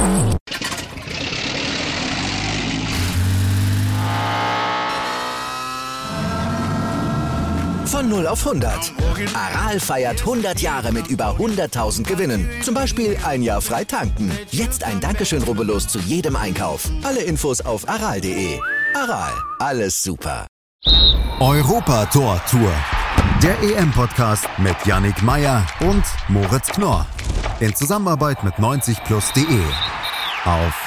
Von 0 auf 100. Aral feiert 100 Jahre mit über 100.000 Gewinnen. Zum Beispiel ein Jahr frei tanken. Jetzt ein Dankeschön, rubbellos zu jedem Einkauf. Alle Infos auf aral.de. Aral, alles super. Europa-Tor-Tour. Der EM-Podcast mit Yannick Meyer und Moritz Knorr. In Zusammenarbeit mit 90plus.de. Auf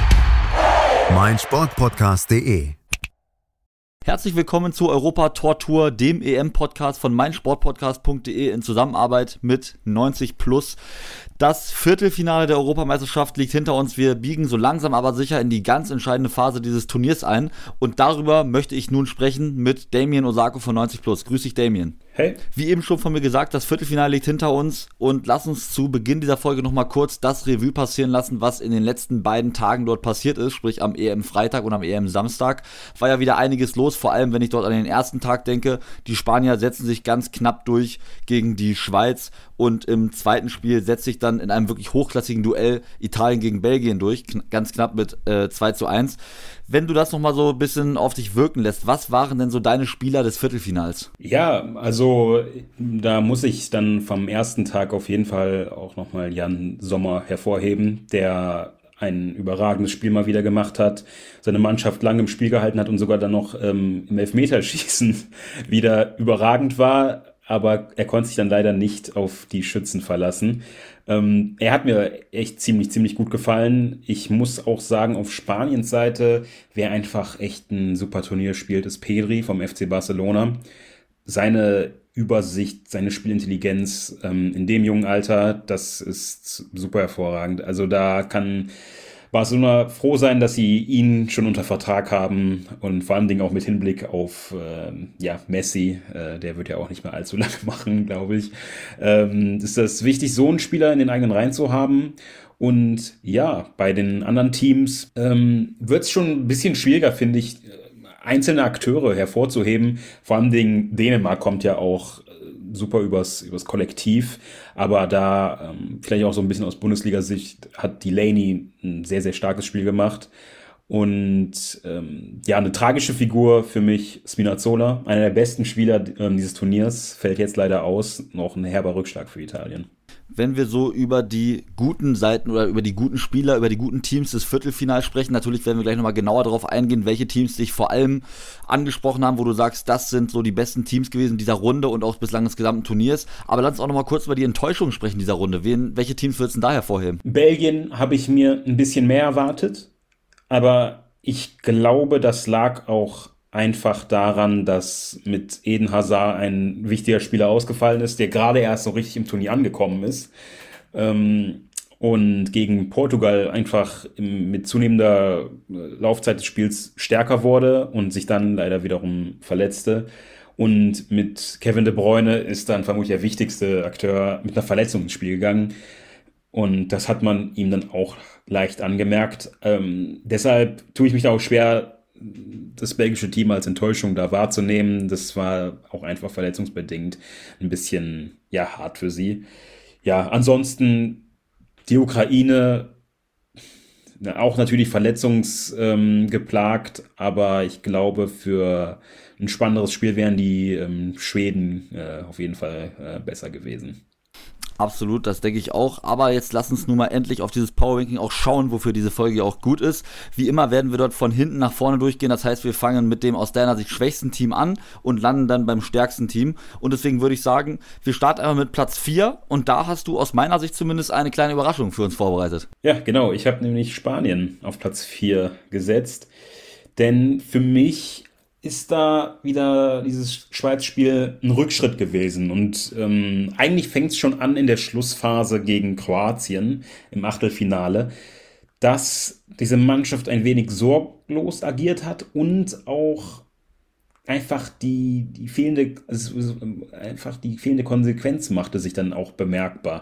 meinsportpodcast.de. Herzlich willkommen zur Europa-Tor-Tour, dem EM-Podcast von meinsportpodcast.de in Zusammenarbeit mit 90plus. Das Viertelfinale der Europameisterschaft liegt hinter uns. Wir biegen so langsam aber sicher in die ganz entscheidende Phase dieses Turniers ein. Und darüber möchte ich nun sprechen mit Damien Osako von 90plus. Grüß dich, Damien. Hey. Wie eben schon von mir gesagt, das Viertelfinale liegt hinter uns. Und lass uns zu Beginn dieser Folge nochmal kurz das Revue passieren lassen, was in den letzten beiden Tagen dort passiert ist. Sprich am EM-Freitag und am EM-Samstag. War ja wieder einiges los, vor allem wenn ich dort an den ersten Tag denke. Die Spanier setzen sich ganz knapp durch gegen die Schweiz. Und im zweiten Spiel setzt sich dann in einem wirklich hochklassigen Duell Italien gegen Belgien durch, ganz knapp mit 2:1. Wenn du das nochmal so ein bisschen auf dich wirken lässt, was waren denn so deine Spieler des Viertelfinals? Ja, also da muss ich dann vom ersten Tag auf jeden Fall auch nochmal Jan Sommer hervorheben, der ein überragendes Spiel mal wieder gemacht hat, seine Mannschaft lange im Spiel gehalten hat und sogar dann noch im Elfmeterschießen wieder überragend war. Aber er konnte sich dann leider nicht auf die Schützen verlassen. Er hat mir echt ziemlich gut gefallen. Ich muss auch sagen, auf Spaniens Seite, wer einfach echt ein super Turnier spielt, ist Pedri vom FC Barcelona. Seine Übersicht, seine Spielintelligenz in dem jungen Alter, das ist super hervorragend. Also da kann Barcelona froh sein, dass sie ihn schon unter Vertrag haben und vor allen Dingen auch mit Hinblick auf Messi, der wird ja auch nicht mehr allzu lange machen, glaube ich. Ist das wichtig, so einen Spieler in den eigenen Reihen zu haben. Und ja, bei den anderen Teams wird es schon ein bisschen schwieriger, finde ich, einzelne Akteure hervorzuheben. Vor allen Dingen Dänemark kommt ja auch super übers Kollektiv, aber da vielleicht auch so ein bisschen aus Bundesliga-Sicht hat Delaney ein sehr starkes Spiel gemacht und eine tragische Figur für mich, Spinazzola, einer der besten Spieler dieses Turniers, fällt jetzt leider aus, noch ein herber Rückschlag für Italien. Wenn wir so über die guten Seiten oder über die guten Spieler, über die guten Teams des Viertelfinals sprechen, natürlich werden wir gleich nochmal genauer darauf eingehen, welche Teams dich vor allem angesprochen haben, wo du sagst, das sind so die besten Teams gewesen dieser Runde und auch bislang des gesamten Turniers. Aber lass uns auch nochmal kurz über die Enttäuschung sprechen dieser Runde. Welche Teams würdest du denn da hervorheben? Belgien habe ich mir ein bisschen mehr erwartet, aber ich glaube, das lag auch einfach daran, dass mit Eden Hazard ein wichtiger Spieler ausgefallen ist, der gerade erst so richtig im Turnier angekommen ist und gegen Portugal einfach mit zunehmender Laufzeit des Spiels stärker wurde und sich dann leider wiederum verletzte. Und mit Kevin De Bruyne ist dann vermutlich der wichtigste Akteur mit einer Verletzung ins Spiel gegangen. Und das hat man ihm dann auch leicht angemerkt. Deshalb tue ich mich da auch schwer, das belgische Team als Enttäuschung da wahrzunehmen. Das war auch einfach verletzungsbedingt ein bisschen hart für sie. Ja, ansonsten die Ukraine auch natürlich verletzungsgeplagt, aber ich glaube, für ein spannenderes Spiel wären die Schweden auf jeden Fall besser gewesen. Absolut, das denke ich auch. Aber jetzt lass uns nun mal endlich auf dieses Powerranking auch schauen, wofür diese Folge auch gut ist. Wie immer werden wir dort von hinten nach vorne durchgehen. Das heißt, wir fangen mit dem aus deiner Sicht schwächsten Team an und landen dann beim stärksten Team. Und deswegen würde ich sagen, wir starten einmal mit Platz 4. Und da hast du aus meiner Sicht zumindest eine kleine Überraschung für uns vorbereitet. Ja, genau. Ich habe nämlich Spanien auf Platz 4 gesetzt. Denn für mich ist da wieder dieses Schweiz-Spiel ein Rückschritt gewesen. Und eigentlich fängt es schon an in der Schlussphase gegen Kroatien im Achtelfinale, dass diese Mannschaft ein wenig sorglos agiert hat und auch einfach die fehlende Konsequenz machte sich dann auch bemerkbar.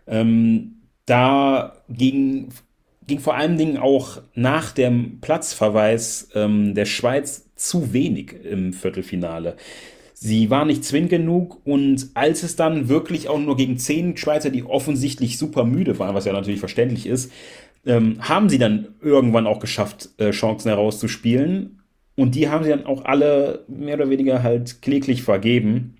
Da ging vor allen Dingen auch nach dem Platzverweis der Schweiz zu wenig im Viertelfinale. Sie war nicht zwingend genug und als es dann wirklich auch nur gegen 10 Schweizer, die offensichtlich super müde waren, was ja natürlich verständlich ist, haben sie dann irgendwann auch geschafft, Chancen herauszuspielen. Und die haben sie dann auch alle mehr oder weniger halt kläglich vergeben.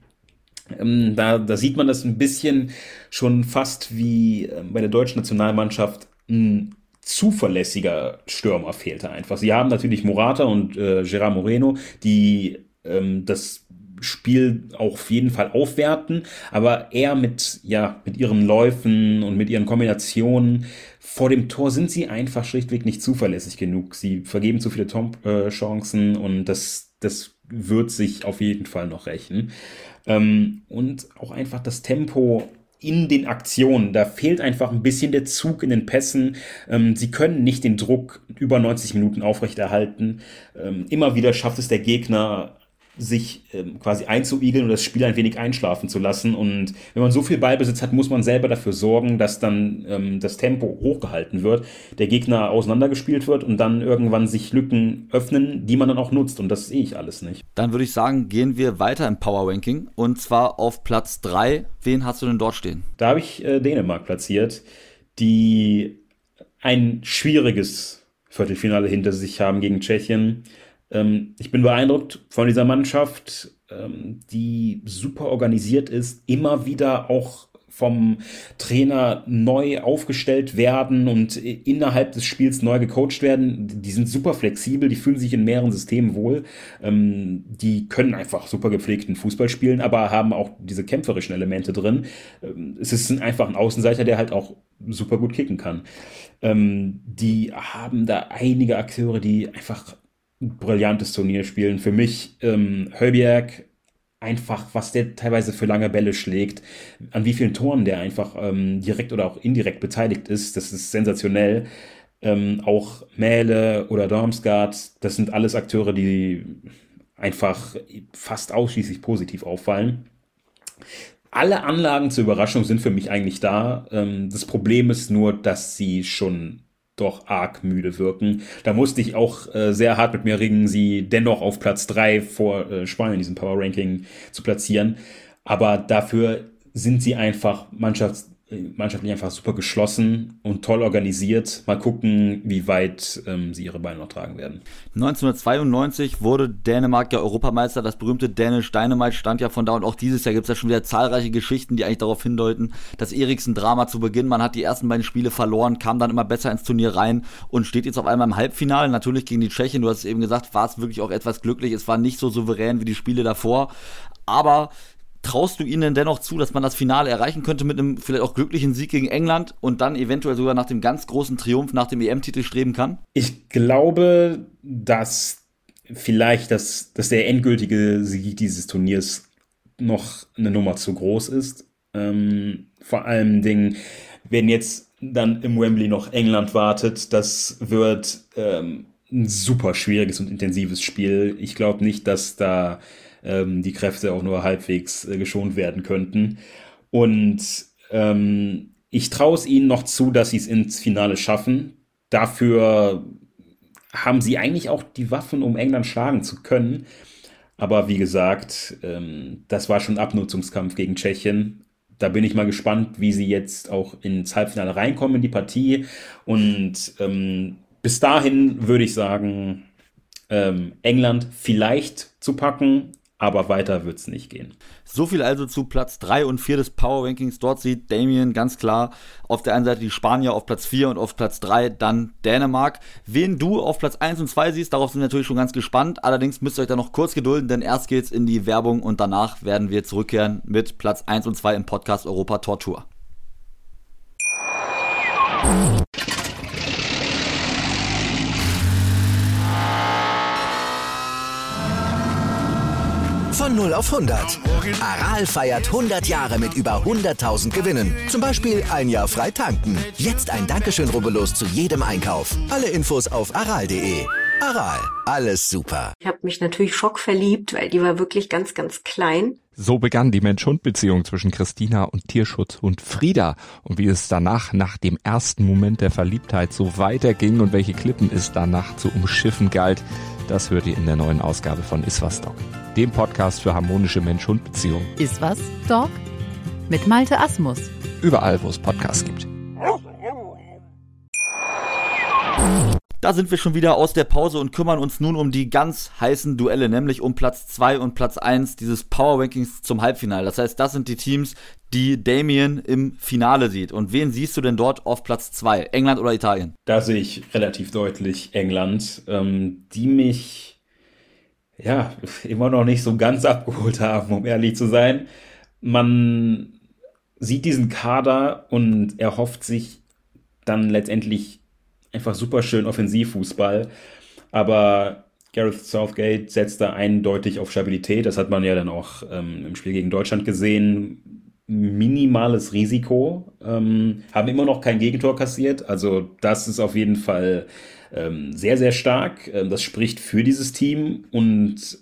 Da sieht man das ein bisschen schon fast wie bei der deutschen Nationalmannschaft. Ein zuverlässiger Stürmer fehlte einfach. Sie haben natürlich Morata und Gerard Moreno, die das Spiel auch auf jeden Fall aufwerten, aber eher mit ihren Läufen und mit ihren Kombinationen vor dem Tor sind sie einfach schlichtweg nicht zuverlässig genug. Sie vergeben zu viele Chancen und das wird sich auf jeden Fall noch rächen. Und auch einfach das Tempo in den Aktionen, da fehlt einfach ein bisschen der Zug in den Pässen. Sie können nicht den Druck über 90 Minuten aufrechterhalten. Immer wieder schafft es der Gegner, sich quasi einzuigeln und das Spiel ein wenig einschlafen zu lassen. Und wenn man so viel Ballbesitz hat, muss man selber dafür sorgen, dass dann das Tempo hochgehalten wird, der Gegner auseinandergespielt wird und dann irgendwann sich Lücken öffnen, die man dann auch nutzt. Und das sehe ich alles nicht. Dann würde ich sagen, gehen wir weiter im Power-Ranking und zwar auf Platz 3. Wen hast du denn dort stehen? Da habe ich Dänemark platziert, die ein schwieriges Viertelfinale hinter sich haben gegen Tschechien. Ich bin beeindruckt von dieser Mannschaft, die super organisiert ist, immer wieder auch vom Trainer neu aufgestellt werden und innerhalb des Spiels neu gecoacht werden. Die sind super flexibel, die fühlen sich in mehreren Systemen wohl. Die können einfach super gepflegten Fußball spielen, aber haben auch diese kämpferischen Elemente drin. Es ist einfach ein Außenseiter, der halt auch super gut kicken kann. Die haben da einige Akteure, die einfach ein brillantes Turnier spielen. Für mich Højbjerg, einfach, was der teilweise für lange Bälle schlägt, an wie vielen Toren der einfach direkt oder auch indirekt beteiligt ist, das ist sensationell. Auch Mähle oder Damsgaard, das sind alles Akteure, die einfach fast ausschließlich positiv auffallen. Alle Anlagen zur Überraschung sind für mich eigentlich da. Das Problem ist nur, dass sie schon doch arg müde wirken. Da musste ich auch sehr hart mit mir ringen, sie dennoch auf Platz 3 vor Spanien in diesem Power-Ranking zu platzieren. Aber dafür sind sie einfach mannschaftlich einfach super geschlossen und toll organisiert. Mal gucken, wie weit sie ihre Beine noch tragen werden. 1992 wurde Dänemark ja Europameister. Das berühmte Danish Dynamite stand ja von da und auch dieses Jahr gibt es ja schon wieder zahlreiche Geschichten, die eigentlich darauf hindeuten, das Eriksen-Drama zu Beginn. Man hat die ersten beiden Spiele verloren, kam dann immer besser ins Turnier rein und steht jetzt auf einmal im Halbfinale. Natürlich gegen die Tschechen, du hast es eben gesagt, war es wirklich auch etwas glücklich. Es war nicht so souverän wie die Spiele davor, aber traust du ihnen denn dennoch zu, dass man das Finale erreichen könnte mit einem vielleicht auch glücklichen Sieg gegen England und dann eventuell sogar nach dem ganz großen Triumph nach dem EM-Titel streben kann? Ich glaube, dass vielleicht dass der endgültige Sieg dieses Turniers noch eine Nummer zu groß ist. Vor allen Dingen, wenn jetzt dann im Wembley noch England wartet, das wird ein super schwieriges und intensives Spiel. Ich glaube nicht, dass da die Kräfte auch nur halbwegs geschont werden könnten. Und ich traue es ihnen noch zu, dass sie es ins Finale schaffen. Dafür haben sie eigentlich auch die Waffen, um England schlagen zu können. Aber wie gesagt, das war schon ein Abnutzungskampf gegen Tschechien. Da bin ich mal gespannt, wie sie jetzt auch ins Halbfinale reinkommen in die Partie. Und bis dahin würde ich sagen, England vielleicht zu packen, aber weiter wird es nicht gehen. So viel also zu Platz 3 und 4 des Power-Rankings. Dort sieht Damien ganz klar auf der einen Seite die Spanier auf Platz 4 und auf Platz 3 dann Dänemark. Wen du auf Platz 1 und 2 siehst, darauf sind wir natürlich schon ganz gespannt. Allerdings müsst ihr euch da noch kurz gedulden, denn erst geht's in die Werbung und danach werden wir zurückkehren mit Platz 1 und 2 im Podcast Europa Tortur. Von 0 auf 100. Aral feiert 100 Jahre mit über 100.000 Gewinnen. Zum Beispiel ein Jahr frei tanken. Jetzt ein Dankeschön, rubbellos zu jedem Einkauf. Alle Infos auf aral.de. Aral, alles super. Ich habe mich natürlich schockverliebt, weil die war wirklich ganz, ganz klein. So begann die Mensch-Hund-Beziehung zwischen Christina und Tierschutzhund Frieda. Und wie es danach, nach dem ersten Moment der Verliebtheit, so weiterging und welche Klippen es danach zu umschiffen galt, das hört ihr in der neuen Ausgabe von Iswas Dog, dem Podcast für harmonische Mensch-Hund-Beziehungen. Iswas Dog mit Malte Asmus. Überall, wo es Podcasts gibt. Da sind wir schon wieder aus der Pause und kümmern uns nun um die ganz heißen Duelle, nämlich um Platz 2 und Platz 1 dieses Power Rankings zum Halbfinale. Das heißt, das sind die Teams, die Damien im Finale sieht. Und wen siehst du denn dort auf Platz 2? England oder Italien? Da sehe ich relativ deutlich England, die mich ja immer noch nicht so ganz abgeholt haben, um ehrlich zu sein. Man sieht diesen Kader und erhofft sich dann letztendlich einfach super schön Offensivfußball. Aber Gareth Southgate setzt da eindeutig auf Stabilität. Das hat man ja dann auch im Spiel gegen Deutschland gesehen. Minimales Risiko. Haben immer noch kein Gegentor kassiert. Also das ist auf jeden Fall sehr, sehr stark. Das spricht für dieses Team. Und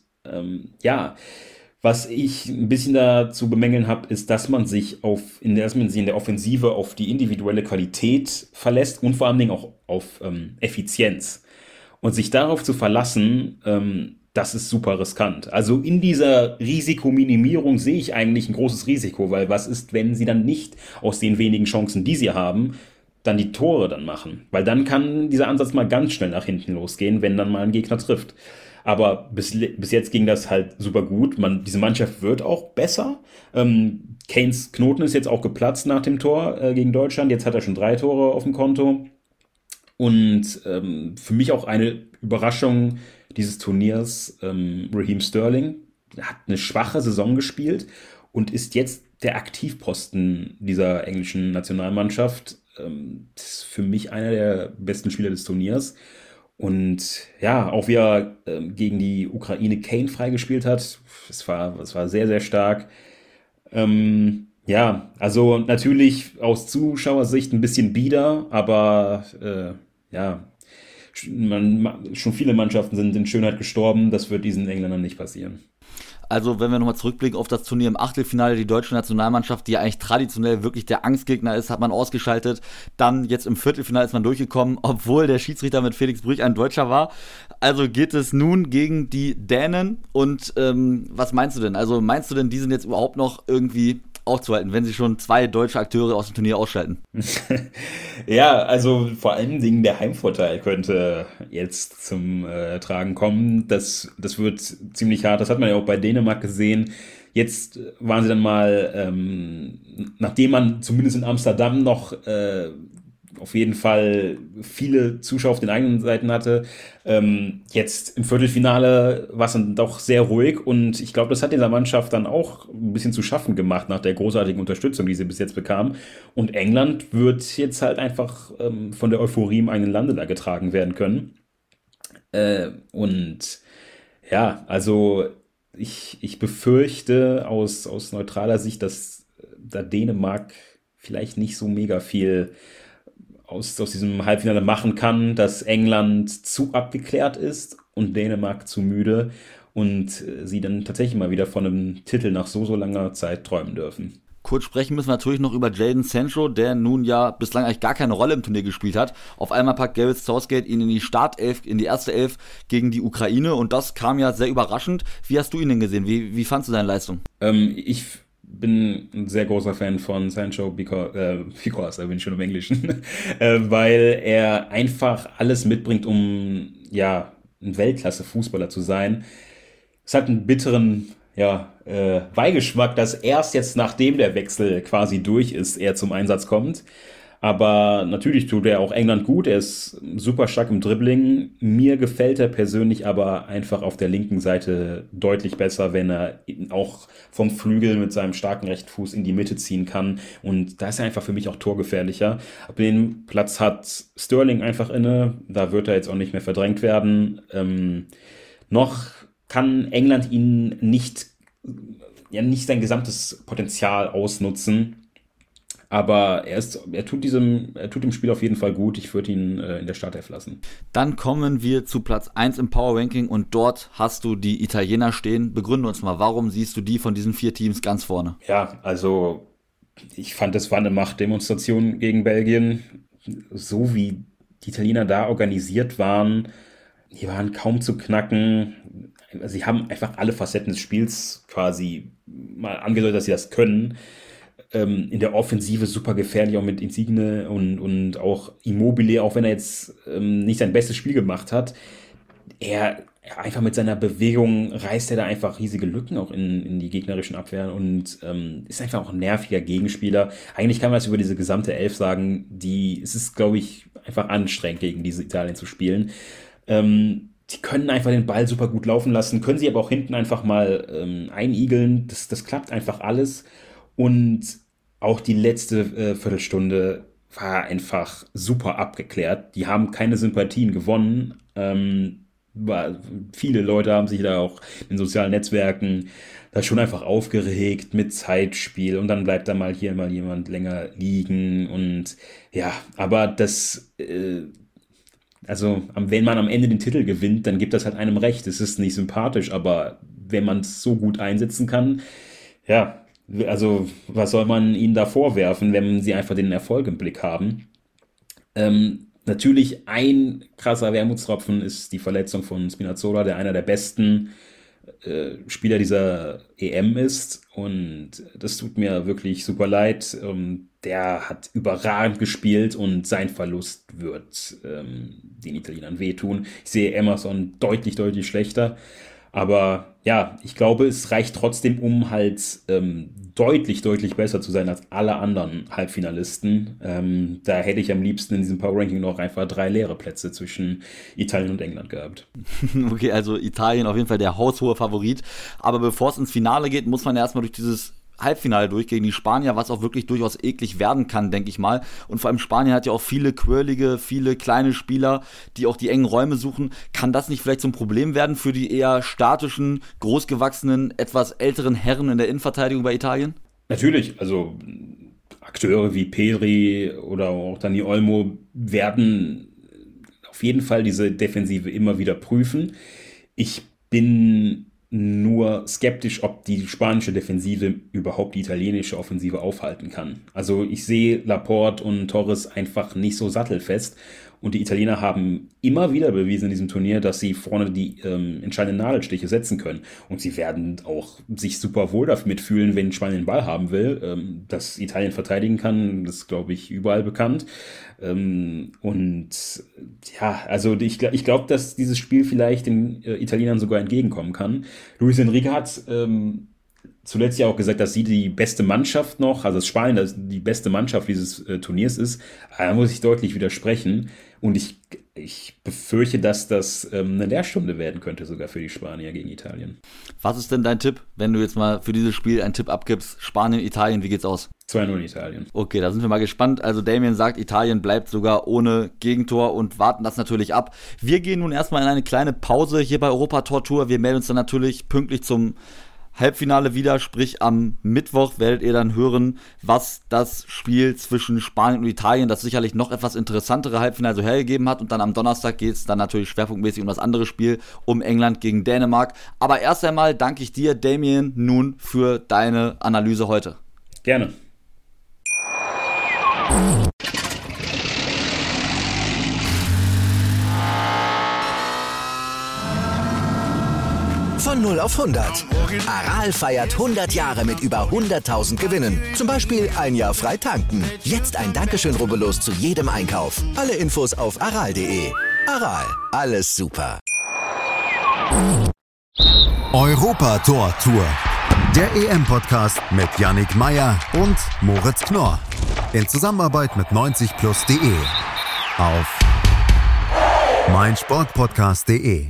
was ich ein bisschen da zu bemängeln habe, ist, dass man sich in der Offensive auf die individuelle Qualität verlässt und vor allen Dingen auch auf Effizienz. Und sich darauf zu verlassen, das ist super riskant. Also in dieser Risikominimierung sehe ich eigentlich ein großes Risiko, weil was ist, wenn sie dann nicht aus den wenigen Chancen, die sie haben, dann die Tore dann machen? Weil dann kann dieser Ansatz mal ganz schnell nach hinten losgehen, wenn dann mal ein Gegner trifft. Aber bis jetzt ging das halt super gut. Diese Mannschaft wird auch besser. Kanes Knoten ist jetzt auch geplatzt nach dem Tor gegen Deutschland. Jetzt hat er schon 3 Tore auf dem Konto. Und für mich auch eine Überraschung dieses Turniers, Raheem Sterling. Er hat eine schwache Saison gespielt und ist jetzt der Aktivposten dieser englischen Nationalmannschaft. Das ist für mich einer der besten Spieler des Turniers. Und ja, auch wie er gegen die Ukraine Kane freigespielt hat, es war sehr, sehr stark. Also natürlich aus Zuschauersicht ein bisschen bieder, aber schon viele Mannschaften sind in Schönheit gestorben. Das wird diesen Engländern nicht passieren. Also wenn wir nochmal zurückblicken auf das Turnier im Achtelfinale, die deutsche Nationalmannschaft, die ja eigentlich traditionell wirklich der Angstgegner ist, hat man ausgeschaltet. Dann jetzt im Viertelfinale ist man durchgekommen, obwohl der Schiedsrichter mit Felix Brüch ein Deutscher war. Also geht es nun gegen die Dänen und was meinst du denn? Also meinst du denn, die sind jetzt überhaupt noch irgendwie aufzuhalten, wenn sie schon 2 deutsche Akteure aus dem Turnier ausschalten? Ja, also vor allen Dingen der Heimvorteil könnte jetzt zum Tragen kommen. Das wird ziemlich hart. Das hat man ja auch bei Dänemark gesehen. Jetzt waren sie dann mal, nachdem man zumindest in Amsterdam noch auf jeden Fall viele Zuschauer auf den eigenen Seiten hatte. Jetzt im Viertelfinale war es dann doch sehr ruhig und ich glaube, das hat dieser Mannschaft dann auch ein bisschen zu schaffen gemacht nach der großartigen Unterstützung, die sie bis jetzt bekam. Und England wird jetzt halt einfach von der Euphorie im eigenen Lande da getragen werden können. Also ich befürchte aus neutraler Sicht, dass da Dänemark vielleicht nicht so mega viel aus diesem Halbfinale machen kann, dass England zu abgeklärt ist und Dänemark zu müde und sie dann tatsächlich mal wieder von einem Titel nach so langer Zeit träumen dürfen. Kurz sprechen müssen wir natürlich noch über Jadon Sancho, der nun ja bislang eigentlich gar keine Rolle im Turnier gespielt hat. Auf einmal packt Gareth Southgate ihn in die Startelf, in die erste Elf gegen die Ukraine und das kam ja sehr überraschend. Wie hast du ihn denn gesehen? Wie fandst du seine Leistung? Ich bin ein sehr großer Fan von Sancho, because, da bin ich schon im Englischen, weil er einfach alles mitbringt, um ein Weltklasse-Fußballer zu sein. Es hat einen bitteren Beigeschmack, dass erst jetzt, nachdem der Wechsel quasi durch ist, er zum Einsatz kommt. Aber natürlich tut er auch England gut. Er ist super stark im Dribbling. Mir gefällt er persönlich aber einfach auf der linken Seite deutlich besser, wenn er auch vom Flügel mit seinem starken rechten Fuß in die Mitte ziehen kann. Und da ist er einfach für mich auch torgefährlicher. Ab dem Platz hat Sterling einfach inne. Da wird er jetzt auch nicht mehr verdrängt werden. Noch kann England ihn nicht sein gesamtes Potenzial ausnutzen. Aber er tut dem Spiel auf jeden Fall gut. Ich würde ihn in der Startelf lassen. Dann kommen wir zu Platz 1 im Power Ranking und dort hast du die Italiener stehen. Begründe uns mal, warum siehst du die von diesen 4 Teams ganz vorne? Ja, also ich fand, es war eine Machtdemonstration gegen Belgien. So wie die Italiener da organisiert waren, die waren kaum zu knacken. Sie haben einfach alle Facetten des Spiels quasi mal angedeutet, dass sie das können. in der Offensive super gefährlich, auch mit Insigne und auch Immobile, auch wenn er jetzt nicht sein bestes Spiel gemacht hat. Er einfach mit seiner Bewegung reißt er da einfach riesige Lücken auch in die gegnerischen Abwehren und ist einfach auch ein nerviger Gegenspieler. Eigentlich kann man das über diese gesamte Elf sagen, es ist, glaube ich, einfach anstrengend, gegen diese Italien zu spielen. Die können einfach den Ball super gut laufen lassen, können sie aber auch hinten einfach mal einigeln. Das klappt einfach alles. Und auch die letzte Viertelstunde war einfach super abgeklärt. Die haben keine Sympathien gewonnen. Viele Leute haben sich da auch in sozialen Netzwerken da schon einfach aufgeregt mit Zeitspiel und dann bleibt da mal jemand länger liegen und ja, aber das, also wenn man am Ende den Titel gewinnt, dann gibt das halt einem recht. Es ist nicht sympathisch, aber wenn man es so gut einsetzen kann, ja, also was soll man ihnen da vorwerfen, wenn sie einfach den Erfolg im Blick haben? Natürlich ein krasser Wermutstropfen ist die Verletzung von Spinazzola, der einer der besten Spieler dieser EM ist und das tut mir wirklich super leid. Der hat überragend gespielt und sein Verlust wird den Italienern wehtun. Ich sehe Emerson deutlich, deutlich schlechter. Aber ja, ich glaube, es reicht trotzdem, um halt deutlich, deutlich besser zu sein als alle anderen Halbfinalisten. Da hätte ich am liebsten in diesem Power-Ranking noch einfach 3 leere Plätze zwischen Italien und England gehabt. Okay, also Italien auf jeden Fall der haushohe Favorit. Aber bevor es ins Finale geht, muss man ja erstmal durch dieses Halbfinale durch gegen die Spanier, was auch wirklich durchaus eklig werden kann, denke ich mal. Und vor allem Spanien hat ja auch viele quirlige, viele kleine Spieler, die auch die engen Räume suchen. Kann das nicht vielleicht so ein Problem werden für die eher statischen, großgewachsenen, etwas älteren Herren in der Innenverteidigung bei Italien? Natürlich, also Akteure wie Pedri oder auch Dani Olmo werden auf jeden Fall diese Defensive immer wieder prüfen. Ich bin nur skeptisch, ob die spanische Defensive überhaupt die italienische Offensive aufhalten kann. Also ich sehe Laporte und Torres einfach nicht so sattelfest und die Italiener haben immer wieder bewiesen in diesem Turnier, dass sie vorne die entscheidenden Nadelstiche setzen können und sie werden auch sich super wohl damit fühlen, wenn Spanien den Ball haben will. Dass Italien verteidigen kann, das ist, glaube ich, überall bekannt. Und ja, also ich glaube, dass dieses Spiel vielleicht den Italienern sogar entgegenkommen kann. Luis Enrique hat zuletzt ja auch gesagt, dass sie die beste Mannschaft noch, also dass Spanien die beste Mannschaft dieses Turniers ist. Da muss ich deutlich widersprechen. Und ich befürchte, dass das eine Lehrstunde werden könnte, sogar für die Spanier gegen Italien. Was ist denn dein Tipp, wenn du jetzt mal für dieses Spiel einen Tipp abgibst? Spanien, Italien, wie geht's aus? 2-0 Italien. Okay, da sind wir mal gespannt. Also Damien sagt, Italien bleibt sogar ohne Gegentor und warten das natürlich ab. Wir gehen nun erstmal in eine kleine Pause hier bei Europa Tour. Wir melden uns dann natürlich pünktlich zum Halbfinale wieder, sprich am Mittwoch werdet ihr dann hören, was das Spiel zwischen Spanien und Italien, das sicherlich noch etwas interessantere Halbfinale so hergegeben hat. Und dann am Donnerstag geht es dann natürlich schwerpunktmäßig um das andere Spiel, um England gegen Dänemark. Aber erst einmal danke ich dir, Damien, nun für deine Analyse heute. Gerne. Von 0 auf 100. Aral feiert 100 Jahre mit über 100.000 Gewinnen. Zum Beispiel ein Jahr frei tanken. Jetzt ein Dankeschön, rubbellos zu jedem Einkauf. Alle Infos auf aral.de. Aral, alles super. Europa Tour. Der EM-Podcast mit Yannick Meyer und Moritz Knorr. In Zusammenarbeit mit 90plus.de. Auf meinsportpodcast.de.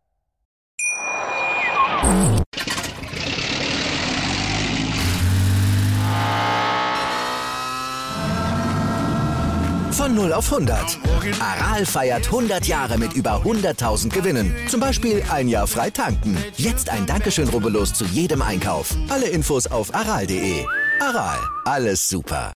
Von 0 auf 100. Aral feiert 100 Jahre mit über 100.000 Gewinnen. Zum Beispiel ein Jahr frei tanken. Jetzt ein Dankeschön, rubbellos zu jedem Einkauf. Alle Infos auf aral.de. Aral, alles super.